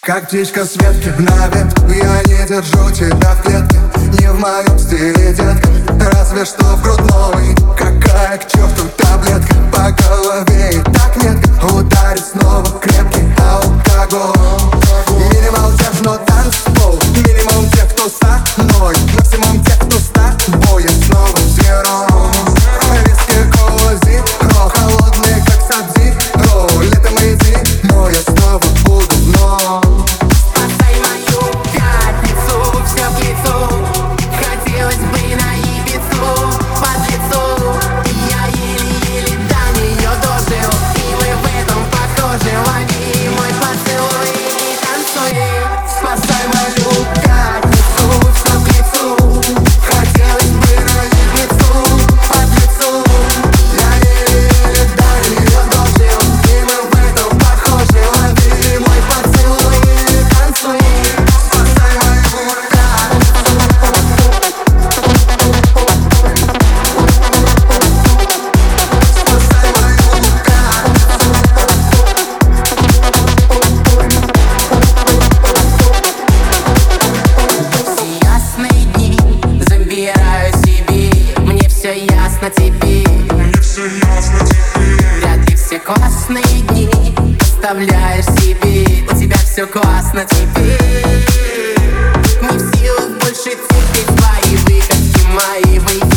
Как птичка с ветки на ветку, я не держу тебя в клетке. Не в моем стиле, детка, разве что в грудной. Какая к черту таблетка, по голове и так метко. Ударит снова крепкий алкоголь. Минимал техно танцпол, минимум тех, кто со мной, максимум тех, кто с тобой. Я снова зеро. Виски, кола, зиро, холодные, как сабзиро. Летом и зимой я снова буду вновь. Спасай мою пятницу, все в лицо. Хотелось бы на Ибицу, под лицо. Я еле-еле до нее дожил, и мы в этом похожи. Лови мой поцелуй и танцуй. Спасай мою пятницу, все в лицо. Хотелось бы на Ибицу, под лицо. Я еле-еле до нее дожил, и мы в этом похожи. Лови мой поцелуй и танцуй. Спасай мою ясные дни забираю себе. Мне все ясно теперь. Вряд ли все классные дни оставляешь себе. У тебя все классно теперь. Не в силах больше терпеть твои выходки, мои выходки.